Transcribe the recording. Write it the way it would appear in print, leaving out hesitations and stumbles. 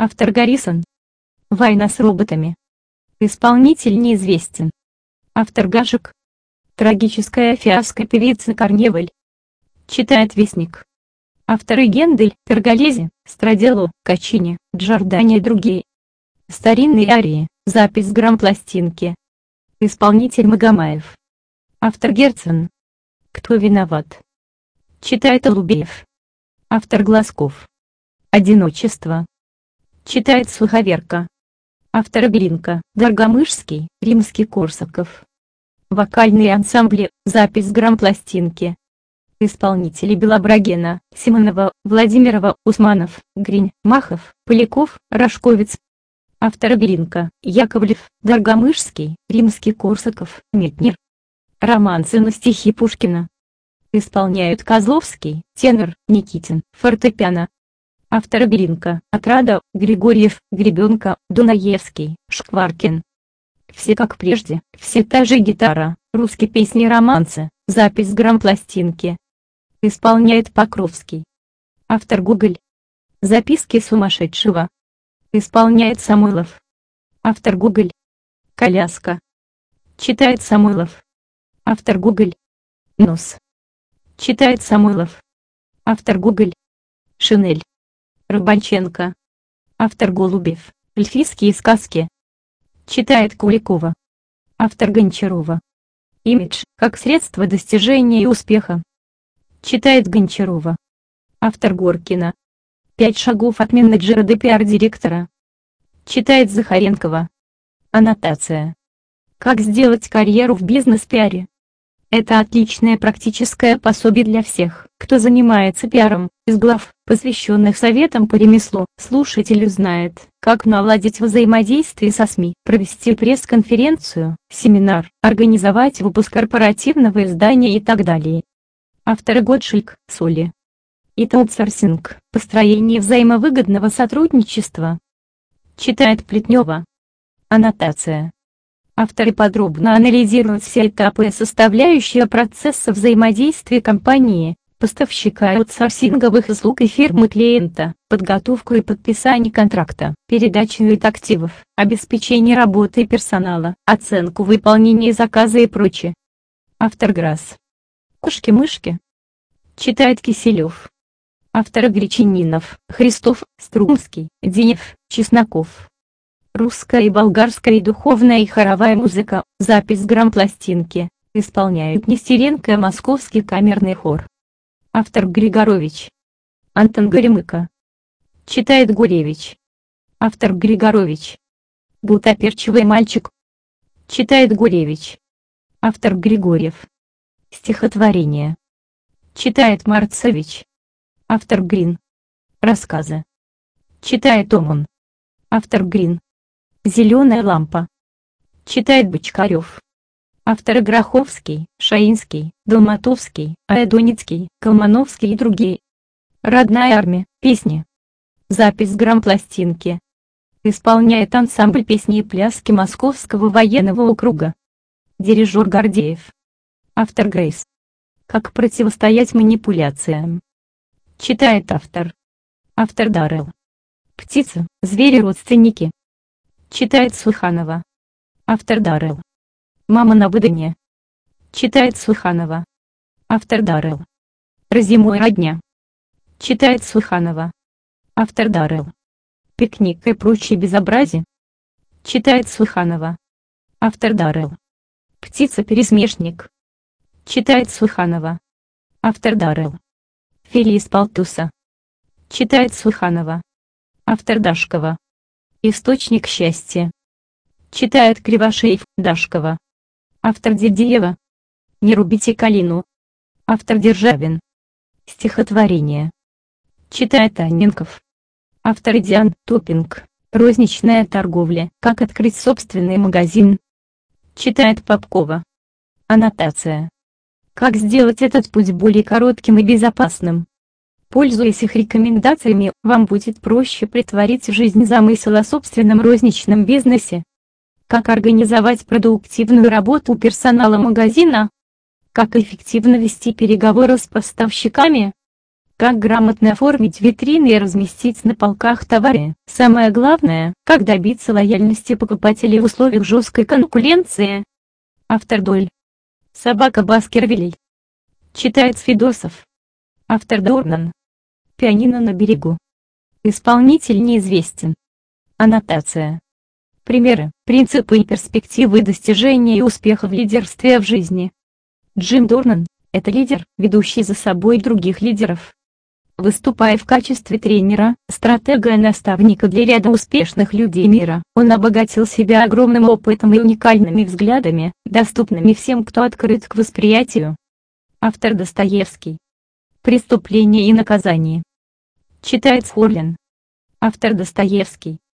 Автор Гаррисон. Война с роботами. Исполнитель неизвестен. Автор Гашек. Трагическая фиаско певицы Карневаль. Читает Вестник. Авторы Гендель, Перголези, Страдело, Качини, Джордани и другие. Старинные арии, запись с грампластинки. Исполнитель Магомаев. Автор Герцен. Кто виноват? Читает Алубеев. Автор Глазков. Одиночество. Читает Слуховерка. Автор Глинка, Доргомышский, Римский-Корсаков. Вокальные ансамбли, запись с грампластинки. Исполнители Белобрагена, Симонова, Владимирова, Усманов, Гринь, Махов, Поляков, Рожковец. Автор Глинка, Яковлев, Доргомышский, Римский-Корсаков, Метнер. Романсы на стихи Пушкина. Исполняют Козловский, тенор, Никитин, фортепиано. Автор Глинка, Отрада, Григорьев, Гребенка, Дунаевский, Шкваркин. Все как прежде, все та же гитара, русские песни-романсы, запись с грампластинки. Исполняет Покровский. Автор Гоголь. Записки сумасшедшего. Исполняет Самойлов. Автор Гоголь. Коляска. Читает Самойлов. Автор Гоголь. Нос. Читает Самойлов. Автор Гоголь. Шинель. Рыбальченко. Автор Голубев. Эльфийские сказки. Читает Куликова. Автор Гончарова. Имидж, как средство достижения и успеха. Читает Гончарова. Автор Горкина. 5 шагов от менеджера до пиар-директора. Читает Захаренкова. Аннотация. Как сделать карьеру в бизнес-пиаре. Это отличное практическое пособие для всех, кто занимается пиаром. Из глав, посвященных советам по ремеслу, слушатель узнает, как наладить взаимодействие со СМИ, провести пресс-конференцию, семинар, организовать выпуск корпоративного издания и так далее. Автор Готшильк, Соли. Это аутсорсинг, построение взаимовыгодного сотрудничества. Читает Плетнева. Аннотация. Авторы подробно анализируют все этапы и составляющие процесса взаимодействия компании, поставщика аутсорсинговых услуг и фирмы-клиента, подготовку и подписание контракта, передачу вид активов, обеспечение работы персонала, оценку выполнения заказа и прочее. Автор Грасс. Кошки-мышки. Читает Киселев. Авторы Гречанинов, Христов, Струмский, Денев, Чесноков. Русская и болгарская и духовная и хоровая музыка, запись с грампластинки, исполняют Нестеренко и Московский камерный хор. Автор Григорович. Антон Горемыка. Читает Гуревич. Автор Григорович. Гутоперчивый мальчик. Читает Гуревич. Автор Григорьев. Стихотворение. Читает Марцевич. Автор Грин. Рассказы. Читает Омон. Автор Грин. Зеленая лампа. Читает Бочкарев. Авторы Гроховский, Шаинский, Долматовский, Аэдоницкий, Колмановский и другие. Родная армия, песни. Запись с грампластинки. Исполняет ансамбль песни и пляски Московского военного округа. Дирижер Гордеев. Автор Грейс. Как противостоять манипуляциям. Читает автор. Автор Даррелл. Птицы, звери-родственники. Читает Слуханова. Автор Даррелл. Мама на выданье. Читает Слуханова. Автор Даррелл. Разимой родня. Читает Слуханова. Автор Даррелл. Пикник и прочие безобразия. Читает Слуханова. Автор Даррелл. Птица-пересмешник. Читает Слуханова. Автор Даррелл. Филис Палтуса. Читает Слуханова. Автор Дашкова. Источник счастья. Читает Кривошеев, Дашкова. Автор Дидиева. Не рубите калину. Автор Державин. Стихотворение. Читает Анненков. Автор Диан Топинг. Розничная торговля. Как открыть собственный магазин. Читает Попкова. Аннотация. Как сделать этот путь более коротким и безопасным. Пользуясь их рекомендациями, вам будет проще претворить в жизнь замысел о собственном розничном бизнесе. Как организовать продуктивную работу персонала магазина. Как эффективно вести переговоры с поставщиками. Как грамотно оформить витрины и разместить на полках товары. Самое главное, как добиться лояльности покупателей в условиях жесткой конкуренции. Автор Доль. Собака Баскервилей. Читает Федосов. Автор Дорнан. Пианино на берегу. Исполнитель неизвестен. Аннотация. Примеры, принципы и перспективы достижения и успеха в лидерстве в жизни. Джим Дорнан – это лидер, ведущий за собой других лидеров. Выступая в качестве тренера, стратега и наставника для ряда успешных людей мира, он обогатил себя огромным опытом и уникальными взглядами, доступными всем, кто открыт к восприятию. Автор Достоевский. Преступление и наказание. Читает Схорлин. Автор Достоевский.